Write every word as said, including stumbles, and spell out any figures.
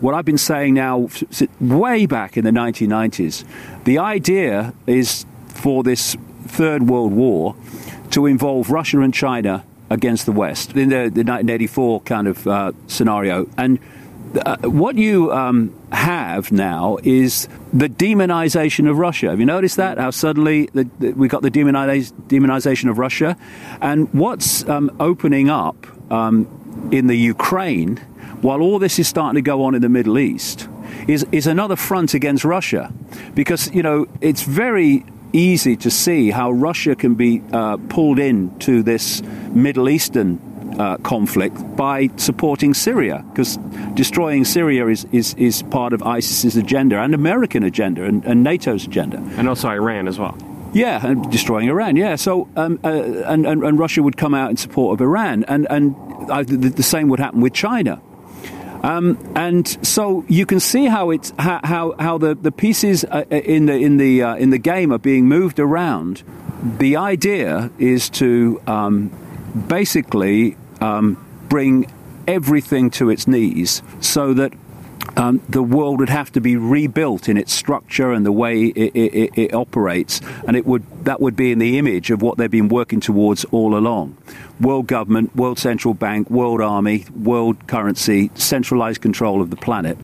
what I've been saying now way back in the nineteen nineties, the idea is for this Third World War to involve Russia and China against the West in the, the nineteen eighty-four kind of uh, scenario. And uh, what you um, have now is the demonization of Russia. Have you noticed that? How suddenly the, the, we got the demonize, demonization of Russia? And what's um, opening up um, in the Ukraine, while all this is starting to go on in the Middle East, is, is another front against Russia. Because, you know, it's very easy to see how Russia can be uh, pulled into this Middle Eastern uh, conflict by supporting Syria, because destroying Syria is, is, is part of ISIS's agenda and American agenda and, and NATO's agenda. And also Iran as well. Yeah, and destroying Iran, yeah. So, um, uh, and, and, and Russia would come out in support of Iran, and, and uh, the, the same would happen with China. Um, and so you can see how it's how how, how the, the pieces in the in the uh, in the game are being moved around. The idea is to um, basically um, bring everything to its knees, so that um, the world would have to be rebuilt in its structure and the way it, it, it operates, and it would that would be in the image of what they've been working towards all along. World government, world central bank, world army, world currency, centralized control of the planet.